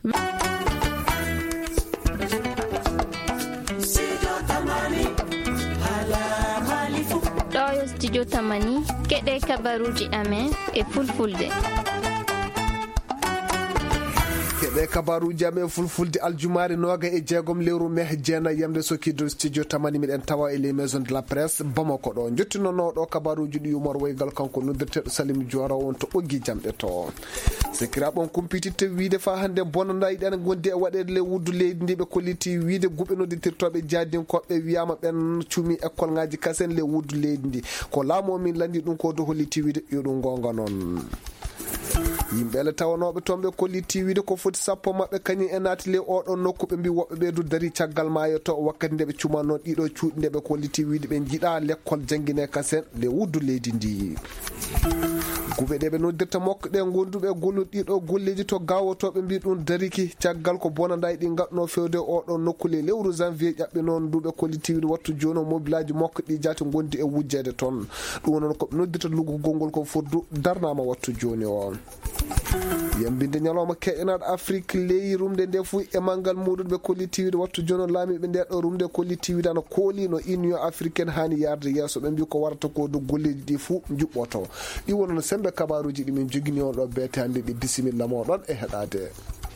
ɗo yo studio tamani keɗe kabaruji amen e fulfulde. keɓe kabaruji amen fulfulde aljumare noga e jeegom lewru mai jeena yamde sokkido studio tamani miɗen tawa e les maison de la presse Bamako ɗo jottinonoɗo kabaruji ɗi Umar Woygal kanko noddirteɗo Salim Diora on to ɓoggi jamɗe to sekiraɓon kumpititte wiide fa hande bonanda yiɗen gondi e waɗede le wuddu leydi ndi ɓe kolliti wiide guɓe noddirtirtoɓe jaadinkoɓe wiyama ɓen cumi école ngaji kasen le wuddu leydi ndi ko laamu min landi ɗum ko do holliti wiide yo ɗum gonga noon yimɓele tawanoɓe toon ɓe kolliti wiide ko foti sappo mabɓe kañum e naati le oɗon nokku ɓe mbi woɓɓe ɓe du dari caggal maayo to wakkati nde ɓe cuman noon ɗiɗo cuuɗi nde ɓe kolliti wiide ɓe jiiɗa l'école jangguine kasen le wuddu leydi ndi guɓe ɗe ɓe noddirta mokkoɗe gonduɓe golluɗ ɗiɗo golleji to gawotoɓe mbi ɗum dariki caggal ko bonanda e ɗi gadno fewde oɗon nokkule lewru janvier ƴaɓɓe noon duɓe kolliti wiide wattu joni o mobilaji mokko ɗi jaati gondi e wujjede toon ɗum noon koɓe noddirta luggugol ko foddu darnama wattu joni o yambinde ñalawma keƴanaɗo Afrique leyi rumde nde fu e manggal muɗum ɓe kollitiwide wattu jono laamiɓe nde ɗo rumde kollitiwide ana kooli no union africaine hani yarde yesso ɓe mbi ko warata ko do golleji ɗi fu juɓɓoto ɗi wonono sembe kabaruji ɗi min jogini on ɗo beete hande ɗi bisimilla moɗon e heɗade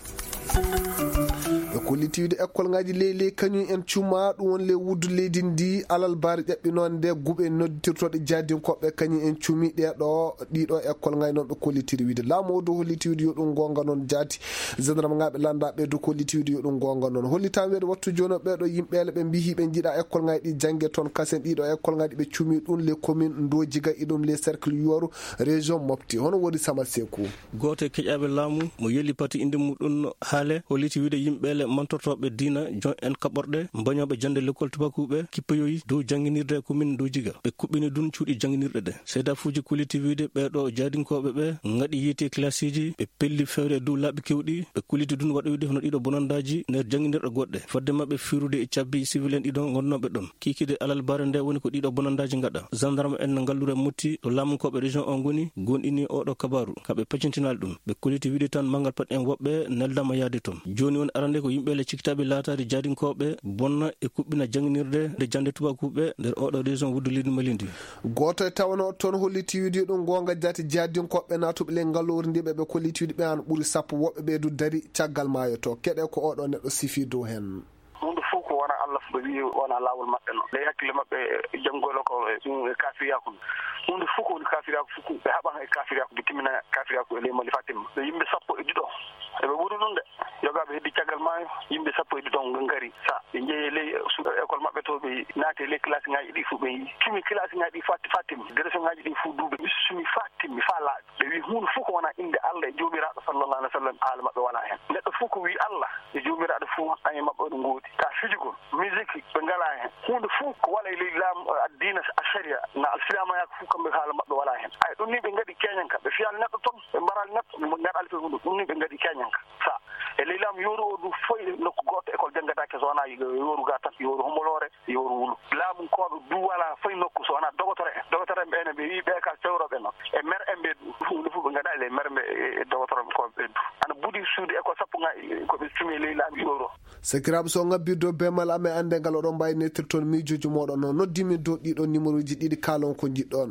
ɓe kollitiwide école ngaji leyley kañum en cuma ɗum won le wuddu leydi ndi alal baari ƴaɓɓi noon nde guɓe noddirtoɗe jaadinkoɓe kañum en cumi ɗiɗo école ngaji noon ɓe kollitiri wiide laamu o do hollitiwide yo ɗum gonga noon jaati gendarme ngaɓe landaɓe do kollitiwide yo ɗum gonga noon hollitama wiyde wattu joni ɓeɗo yimɓele ɓe mbihi ɓe jiiɗa école ngaji ɗi janggue toon kasen ɗiɗo école ngaji ɓe cumi ɗum les communes Ndojiga e ɗum les cercle Yoru région Mopti hono woni Sama Sekou goto e keƴaɓe laamu mo yelli pati inde muɗum haale holliti wiide yimɓele mantortoɓe diina jon en kaɓorɗe mbañoɓe jande l'école tubakuɓe kippayoyi dow jangguinirde e commune Ndojiga ɓe kuɓɓini dun cuuɗi jangguinirɗe ɗe seeda fuuji kolliti wiide ɓeɗo jaadinkoɓe ɓe gaɗi yiite classe ji ɓe pelli fewre e dow laaɓi kewɗi ɓe kolliti dun waɗa wiide hono ɗiɗo bonandaji nder jangguinirɗe goɗɗe fodde mabɓe firude e cabbi civil en ɗiɗo gonnoɓe ɗon kikide alal bare nde woni ko ɗiɗo bonandaji gaɗa gendarme en ngallure mutti to laamukoɓe région o goni gonɗini oɗo kabaru kaɓe paccintinali ɗum ɓe kolliti wiide tan mangal pat en woɓɓe neldama yaade toon joni woni arande ko yimɓele cikkitaɓe laatade jaadinkoɓe bonna e kuɓɓina jangguinirde nde jande tubakuɓe nder oɗo région wuddu leydi Malindi goto e tawano toon holliti wiide ɗum gonga jaati jaadinkoɓe natuɓe le ngallori ndi ɓe kolliti wiide ɓe an ɓuuri sappo woɓɓe ɓe du dari caggal maayo to keɗe ko oɗo neɗɗo sifi dow hen hunde fof ko wona Allah ɓe wi wona lawol maɓɓe no ley hakkille maɓɓe janggolo ko kafiriyaku hunde fof ko woni kafiriyaku fof ɓe haɓan e kafiriyaku ɓe timmina kafiriyaku e ley Mali fatima ɓe yimɓe sappo e ɗiɗo eɓe ɓuuri ɗum de yogaɓe heddi caggal maayo yimɓe sappo e ɗiɗo ngari sa ɓe jeeyi ley école maɓɓe to ɓe naati ley classe ngaji ɗi fof ɓe timi classe ngaji ɗi fatim direction ngaji ɗi fof duuɓe mi sumi fatimmi fa laaɓi ɓe wi hunde fof ko wona inde Allah e jomiraɗo sallallahu alaihi wa sallam haala maɓɓe wona hen neɗɗo fof ko wi Allah e jomiraɗo fof añe maɓɓe ɗo gooti ta fijigol musique ɓe ngala hen hunde fof ko wala e ley laamu addina a sharia na alsilamayako fof kamɓe haala maɓɓe wala hen ay ɗum ni ɓe gaɗi keñanka ɓe fiyani neɗɗo toon ɓe mbarali neɗɗo ɓe gaɗali to hunde ɗum ni ɓe gaɗi keñanka sa e ley laamu yoru o du foy nokku goto école janggatake so wona yoru ga tan yoru Homolore yoru Wulu laamu koɓe du wala foy nokku so wona dogotore en ɓene ɓe wi ɓe ka fewroɓe noon e mer en ɓe hunde fof ɓe gaɗa e ley merɓe e dogotore koɓe ɓeddu ana buudi suude école sappo ngaji koɓe tumi e ley laamu yoru sekiraɓe so ngabbirdo bemal amen ande ngal oɗon mbawi nettirtoon miijoji moɗon noon noddimi dow ɗiɗo numéro ji ɗiɗi kalon ko jiɗɗon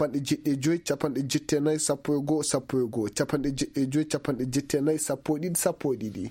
75 74 sappo e goho sappo e goho 75 74 sappo e ɗiɗi sappo e ɗiɗi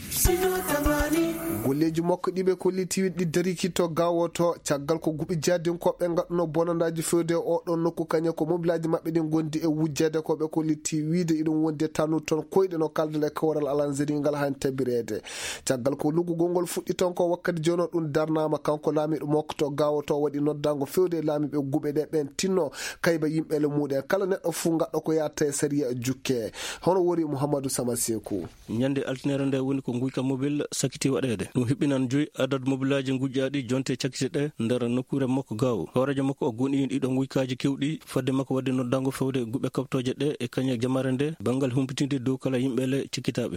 golleji makko ɗiɓe kollitiwi ɗi dariki to gawoto caggal ko guɓi jaadinkoɓe gaɗno bonandaji fewde oɗon nokku kañum ko mobilaji mabɓe ɗin gondi e wujjede koɓe kolliti wiide iɗum wondi tanu toon koyɗe no kaldale kawral alanzeringal han tabirede caggal ko luggugol ngol fuɗɗi toon ko wakkati joni ɗum darnama kanko laamiɗo makko to gawoto waɗi noddago fewde laamiɓe guɓe ɗe ɓen tinno kayba yimɓele muɗen kala neɗɗo fu gaɗɗo ko yatta e saria jukke hono wori Mouhamadou Sama Sekou ñande altinere nde woni ko guyka mobile sakiti waɗede ɗum hiɓɓinan joyi adad mobilaji gujjaɗi jonte cakkite ɗe nder nokkure makko gawo horejo makko o goni ɗiɗo guykaji kewɗi fadde makko wadde noddago fewde guɓe kaptoje ɗe e kañe jamare nde bangal humpitinde dow kala yimɓele cikkitaɓe kede ɗen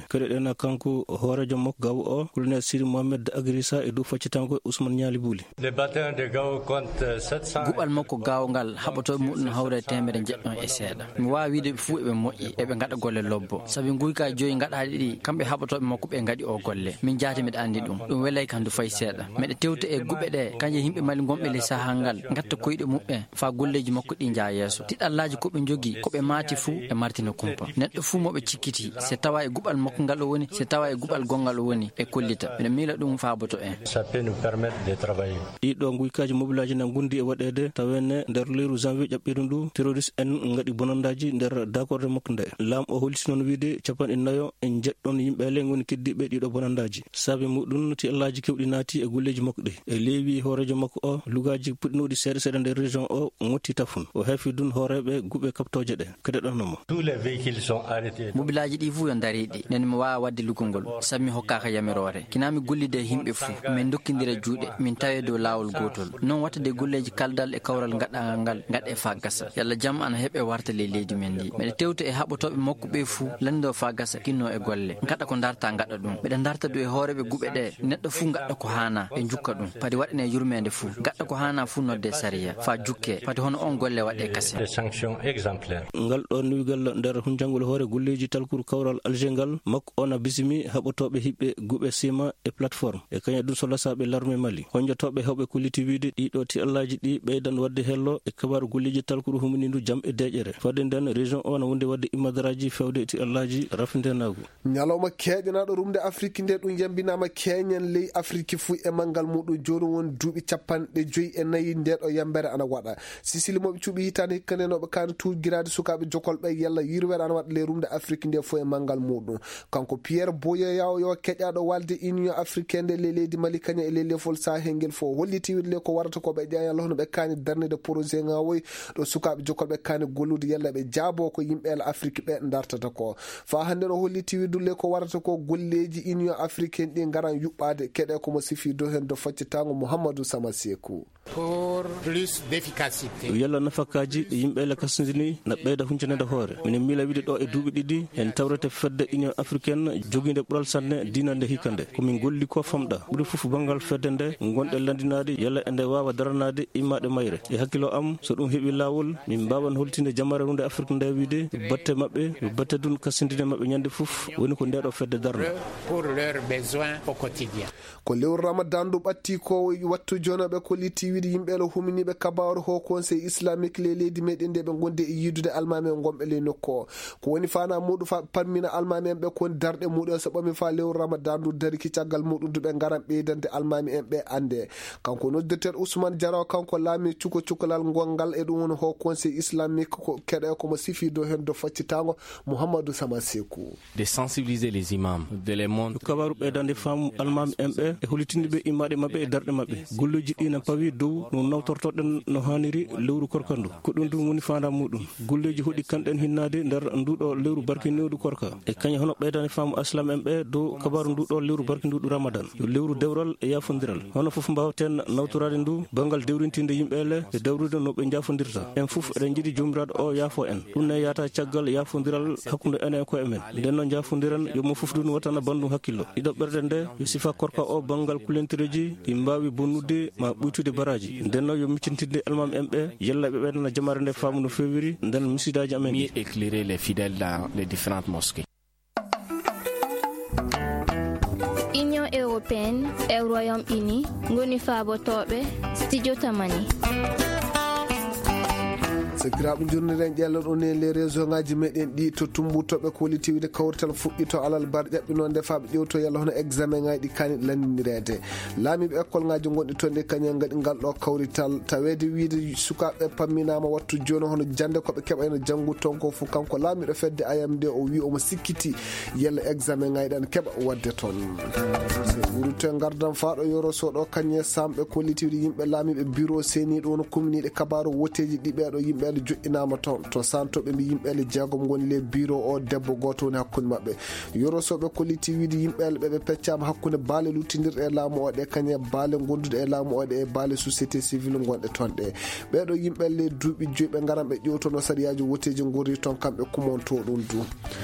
dina kanko hoorejo makko gawo o colonel Siri Mohamed Agrissa e dow faccitango Ousmane Niali Bouli. Le bataillon de Gao compte 700. Gubal makko gawngal haɓoto muɗum hawre temere jeɗɗon e seeɗa. Mi wawi wiide fuu eɓe moƴƴi eɓe gaɗa golle lobbo sabi guyka joyi gaɗaɗi ɗi kamɓe haɓotoɓe makko ɓe gaɗi o golle min jaati miɗa andi ɗum welay kandu fayi seeɗa meɗe tewta e guɓe ɗe kanje yimɓe mali gonɓe le sahal ngal gatta koyɗe muɓɓe fa golleji makko ɗi jaa yeeso tiɗallaji koɓe jogui koɓe maati fuu e martina kumpa neɗɗo fuu moɓe cikkiti se tawa e guɓal makko ngal o woni se tawa e guɓal gongal o woni e kollita miɗa miila ɗum faaboto en. Ça peut nous permettre de travailler. ɗiɗo guykaji mobilaji na gundi e waɗede tawenne nder leyru janvier ƴaɓɓiɗum ndu terroriste en gaɗi bonandaji nder d'accord makko nde laam o holti noon wiide capanɗe nayo en jeɗɗon yimɓe le goni keddiɓe ɗiɗo bonandaji saabi muɗum ti allaji kewɗi naati e golleji makko ɗi e leewi hoorejo makko o lugaji puɗɗinoɗi seeɗa seeɗa nder région o motti tafun o heefi dun hooreɓe guɓe kaptoje ɗe keɗeɗonnoma tous les véhicules sont arrêtés. mobilaji ɗi fuu yo dariɗi nen mi wawa wadde lugolngol sabi mi hokkaka yamirore kinami gollide e yimɓe fuu min dokkidira juuɗe min tawe dow lawol gotol non watta de golleji kaldal e kawral gaɗagal ngal gaɗe fa gasa yalla jaam ana heeɓe warta le leydi men ndi meɗe tewta e haɓotoɓe makko ɓe fuu lanndo fa gasa kinno e golle gaɗa ko darta gaɗa ɗum ɓeɗe darta do e hooreɓe guɓe ɗe neɗɗo fuu gaɗɗa ko hana ɓe jukka ɗum padi waɗane yurmede fuu gaɗɗa ko hana fuu nodde sariya fa jukke padi hono on golle waɗe kase Des sanctions exemplaires. ngal ɗo nuwigal nder hunjangol hoore golleji talkuru kawral alger ngal makko ona bisimi haɓotoɓe hiɓɓe guɓe sima e plateforme e kaña ɗum so lasaɓe l'armé mali honjotoɓe hewɓe kolliti wiide ɗiɗo ti allaji ɗi ɓeydan wadde hello e kabaru golleji talkuru huminindu jaam e deƴere fadde nden région o na wonde wadde immadaraji fewde ti allaji rafindenagu ñalawma keeƴanaɗo rumde afrique nde ɗum yambinama keñen ley afrique fuu e manggal muɗum joni woni duuɓi 54 ndeɗo yambere ana waɗa sisili moɓe cuuɓi hitande hikkandenoɓe kane tugirade sukaɓe jokolɓe yalla yirwere ana waɗa ley rumde afrique nde fuu e manggal muɗum kanko Pierre Boyoyaw yo keƴaɗo walde union africaine nde ley leydi Mali kaña e ley lefol sahel ngel fo holliti wiide le ko warata ko ɓe ƴeewa yalla hono ɓe kani darnede projet ngawoy ɗo sukaɓe jokolɓe kani gollude yalla ɓe jaabo ko yimɓeele afrique ɓe dartata ko fa hande no holliti wiide le ko warata ko golleji union africaine ɗi garan yuɓɓade keɗe komo sifi do hen do faccitango Mouhamadou Samasekou pour plus d'efficacité. yalla nafakaji e yimɓeele kasdini na ɓeyda huncanede hoore minen miila wiide ɗo e duuɓi ɗiɗi en tawrete fedde union africaine joguinde ɓuural sanne dina nde hikande komin golli ko famɗa ɓuuri foof banggal fedde nde gonɗe landinade yalla ende wawa daranade immade mayre e hakkilo am so ɗum heeɓi lawol min mbawan holtinde jamare runde afrique nde wiide batte mabɓe batte dun kasdine mabɓe ñande foof woni ko ndeɗo fedde darno Pour leurs besoins au quotidien. ko lewru ramadan ɗum ɓatti ko wattu jonoɓe ko litti wiide yimɓeele huminiɓe kabaru ho conseil islamique le leydi meɗen nde ɓe gonde e yidude almami en gonɓe ley nokku o ko woni fana muɗum fa parmina almami en ɓe koni darɗe muɗum so ɓami fa lewru ramadan ndu dariki caggal muɗum duɓe garan ɓeydande almami en ɓe ande kanko noddeteɗo Ousmane Diaraw kanko laami cukalal gongal e ɗum woni ho conseil islamique ko keɗe komo sifi do hen do faccitango Mouhamadou Samasekou de sensibiliser les imams de les montrer kabaru ɓeydande faamu almami en ɓe e hollitindeɓe immade mabɓe e darɗe mabɓe golloji ɗi na pawi dow no nawtortoɗen no haniri lewru korkandu ko ɗum ɗum woni fanda muɗum golleji hoɗi kanɗen hinnade nder nduɗo lewru barkinewdu korka e kaña hono ɓeydande faamu aslam en ɓe dow kabaru nduɗo lewru barkinduɗu ramadan yo lewru dewral e yafodiral hono foof mbawten nawtorade ndu banggal dewrintinde yimɓeele e dawrude no ɓe jafodirta en foof eɗen jiiɗi jomiraɗo o yaafo en ɗum ne yata caggal yafodiral hakkude enen e koye men nden noon jafodiren yomo foof ɗum wattana bandum hakkillo ɗiɗo ɓerde nde yo sifa korka o banggal kulentereji ɗi mbawi bonnude ma ɓuytude baraji nden noon yo miccintinde almami en ɓe yalla ɓe ɓeydana jamare nde faamu no fewiri nden misidaji amen mieux éclairer les fidèles dans les différentes mosquées. Union européenne e Royaume-Uni ngoni faabotoɓe studio tamani sakiraɓe jurniren ƴello ɗon e les réseau ngaji meɗen ɗi to tumbutoɓe ko woli tiwide kawrital fuɗɗi to alal bar ƴaɓɓino ndefaɓe ƴewto yalla hono examen ngaji ɗi kani landinirede laamiɓe école ngaji gonɗi toon ɗi kañum gaɗi ngal ɗo kawrital tawede wiide sukaɓe pamminama wattu joni hono jande koɓe keɓayno janggu ton ko foof kanko laamiɗo fedde AMD o wi omo sikkiti yalla examen ngaji ɗan keɓa wadde toon wurite gardan faɗo yoro soɗo kañe samɓe ko woli tiwide yimɓe laamiɓe bureau seni ɗo no commune ɗe kabaru woteji ɗi ɓeɗo yimɓe yimɓeele joƴƴinama toon to santoɓe mbi yimɓeele jeegom goni le bureau o debbo goto woni hakkude mabɓe yorosoɓe kolliti wiide yimɓeele ɓeɓe peccama hakkude baale luttidirɗe e laamu oɗe kañe baale gondude e laamu oɗe e baale société civile gonɗe toon ɗe ɓeɗo yimɓeele duuɓi joyi ɓe garan ɓe ƴewtono sariyaji woteji gurri toon kamɓe kumonto ɗum du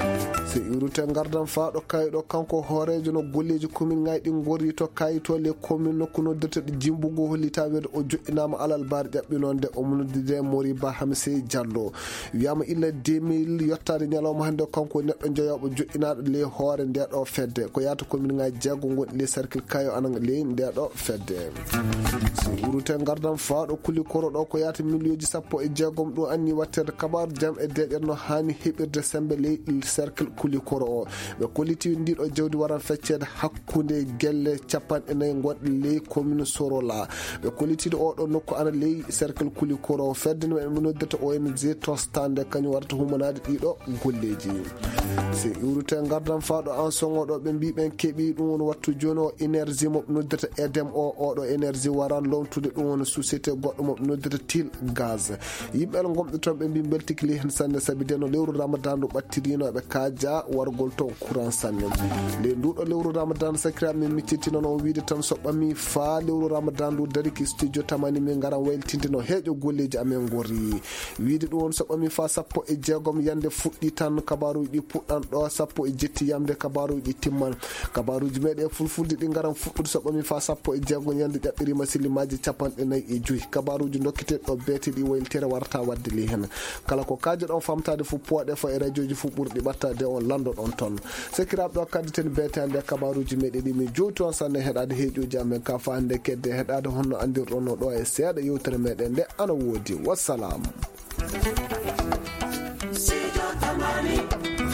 so iwrute gardan faaɗo kayiɗo kanko hoorejo no golleji commune ngaji ɗi gorri to kayito le commune nokku noddeteɗo jimbugo hollita wede o joƴƴinama alal baari ƴaɓɓinonde o noddude Moriba Hamsey Diallo wiyama illa 2000 yottade ñalawma hande kanko neɗɗo jeeyoɓo joƴƴinaɗo le hoore ndeɗo fedde ko yata commune ngaji jeego gonɗi le cercle kayo anan le ndeɗo fedde so iwrute gardan faaɗo kuli koro ɗo ko yata million 16 ɗum anni wattede kabaru jam e deƴer no hani heɓirde sembe le cercle kuli koro o ɓe kolliti ndiɗo jawdi waran feccede hakkude gelle 40 gonɗe ley commune Sorola ɓe kollitiɗo oɗo nokku ana ley cercle kuli koro fedde no ɓe noddata ONG tostande kañum warata humanade ɗiɗo golleji so iwrute gardan faaɗo en songoɗo ɓe mbi ɓen keeɓi ɗum woni wattu joni o énergie moɓe noddata edem oɗo énergie waran lomtude ɗum woni société goɗɗo moɓe noddata til gaz yimɓeɓe gomɓe toon ɓe mbi beltikili hen sanne saabi de no lewru ramadan ndu ɓattirinoɓe kaaja wargol toon courant sanne le nduɗo lewru ramadan sakiraɓe min miccitino no wiide tan so ɓami fa lewru ramadan ndu dariki studio tamani min garan wayltinde no heeƴo golleji amen gorri wiide ɗum won so ɓami fa 16 yande fuɗɗi tan kabaruji ɗi puɗɗan ɗo 17 yamde kabaruji ɗi timman kabaruji meɗe fulfulde ɗi garan fuɗɗude so ɓami fa 16 yande ƴaɓɓirima sillimaji 45 kabaruji dokkiteɗo beete ɗi wayltere warta wadde li hen kala ko kaji ɗon famtade fu poɗe fo e radio ji fu ɓurɗi ɓattade on lando ɗon toon sekiraɓe ɗo kadditen beetande kabaruji meɗe ɗi min jowti on sanne heɗade heeƴoji amen ka fa hande kedde heɗade honno andirɗon no ɗo e seeɗa yewtere meɗen nde ana woodi wassalamu.